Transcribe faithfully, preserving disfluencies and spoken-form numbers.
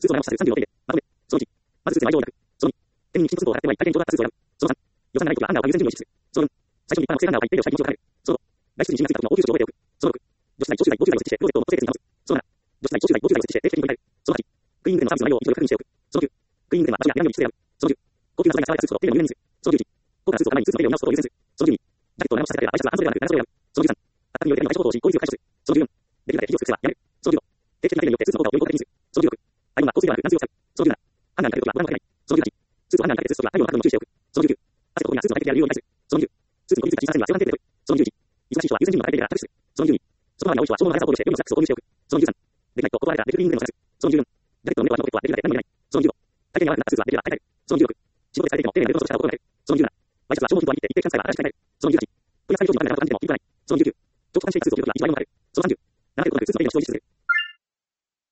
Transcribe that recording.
スーツを直した数さんじゅうの点で、まとめ。そのいち、まずスーツの愛情を抱く。そのに、店員に必須スーツを払ってもらい、大変上達したスーツを選ぶ。そのさん、予算がないときはハンガーを買う優先順位を意識する。そのよん、最初に一般の規制ハンガーを買い、手を下に気持ちを変える。そのご、外出時に新発の応急処置を覚えておく。そのろく、除湿剤、除湿剤を設置して、プロジェクトをノート設定に直す。そのなな、除湿剤、除湿剤、防水剤を設置して、定期的に取り替える。そのはち、クリーニング店のサービスの内容を一度確認しておく。そのきゅう、クリーニング店は場所や選びに必須である。そのじゅう、高級な素材が使われたスーツを丁寧に入念にする。そのじゅういち、高価なスーツを買う前にスーツの手入れを見直すことを優先する。そのじゅうに、ジャケットを長持ちさせたければ、ワイシャツは半袖ではなく長袖を選ぶ。そのじゅうさん、圧迫による手の対処法をし、効率よく対処する。そのじゅうよん、できるだけ生地を作るはやめる。そのじゅうご、定期的な手入れによってスーツの効果をより効果的にする。そのじゅうろく、アイロンは香水ではなく軟水を使う。そのじゅうなな、ハンガーにかけるときはボタンをかけない。そのじゅうはち、スーツをハンガーにかけてスーツときは太陽の角度に注意しておく。そのじゅうきゅう、汗とゴミがスーツの外敵である理由を理解する。そのにじゅう、スーツにこびりついた小さなには静観テープで取る。そのにじゅういち、忙しい人は優先順位の高いテープでアタックする。そのにじゅうに、外回りの多い人は消耗の速さを考慮して予備のスラックスを購入しておく。そのにじゅうさん、できないと断られたデフクリーニングでの探す。そのにじゅうよん、ジャケットの目と足のポケットはできるだけ何も入れない。そのにじゅうご、体験に合わなくなったスーツはできれば買い替える。そのにじゅうろく、仕事で使い手の丁寧な手袋としたを心がける。そのにじゅうなな、ワイシャツは消耗品と割り切って一定期間使えば新しく